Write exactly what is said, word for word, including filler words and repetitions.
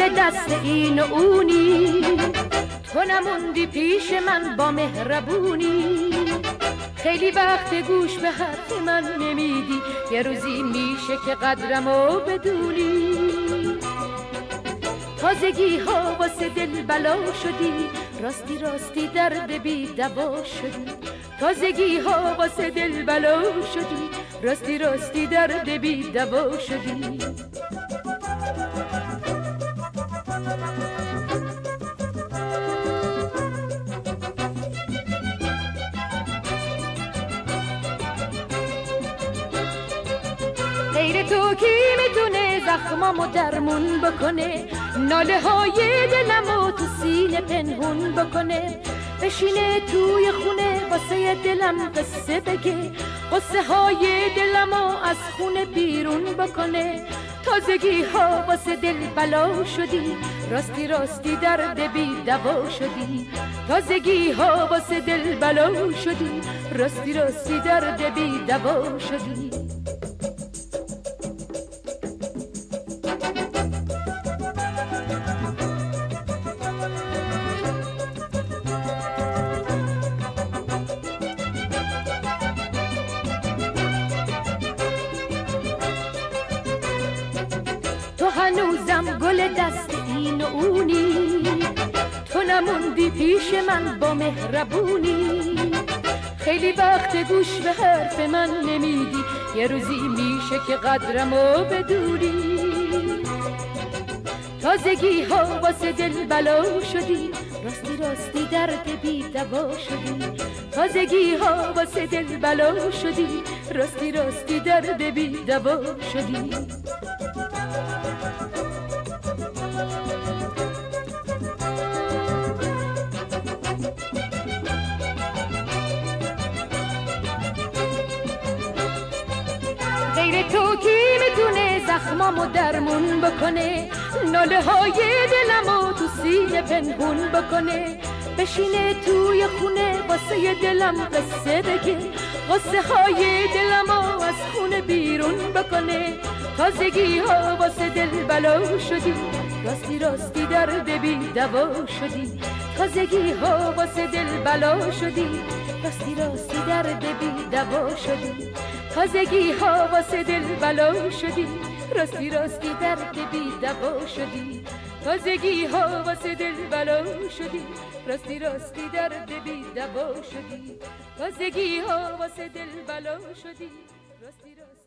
گل دست این و اونی، تو نموندی پیش من با مهربونی. خیلی وقت گوش به حرف من نمیدی، یه روزی میشه که قدرمو بدونی. تازگی ها واسه دل بلا شدی، راستی راستی درد بی دوا شدی. تازگی ها واسه دل بلا شدی، راستی راستی درد بی دوا شدی. غیر تو کی میتونه زخمامو درمون بکنه، ناله های دلمو تو سینه پنهون بکنه. بشینه توی خونه واسه دلم قصه بگه، قصه های دلمو از خونه بیرون بکنه. تازگی ها واسه دل بلا شدی، راستی راستی درد بی دوا شدی. تازگی ها واسه دل بلا شدی، راستی راستی درد بی دوا شدی. تو هنوزم گل دست این و اونی، تو نموندی پیش من با مهربونی. خیلی وقت گوش به حرف من نمیدی، یه روزی میشه که قدرمو بدونی. تازگی ها واسه دل بلا شدی، راستی راستی درد بی دوا شدی. تازگی ها واسه دل بلا شدی، راستی راستی درد بی دوا شدی. غیر تو کی میتونه زخمامو درمون بکنه، ناله های دلمو تو سینه پنهون بکنه. بشینه توی خونه واسه دلم قصه بگه، قصه های دلمو از خونه بیرون بکنه. تازگی ها واسه دل بلا شدی، راستی راستی درد بی دوا شدی. تازگی ها واسه دل بلا شدی، راستی راستی درد بی دوا شدی. تازگی ها واسه دل بلا شدی، راستی راستی درد بی دوا شدی. تازگی ها واسه دل بلا شدی، راستی راستی درد بی دوا شدی. تازگی ها واسه دل بلا شدی، راستی راستی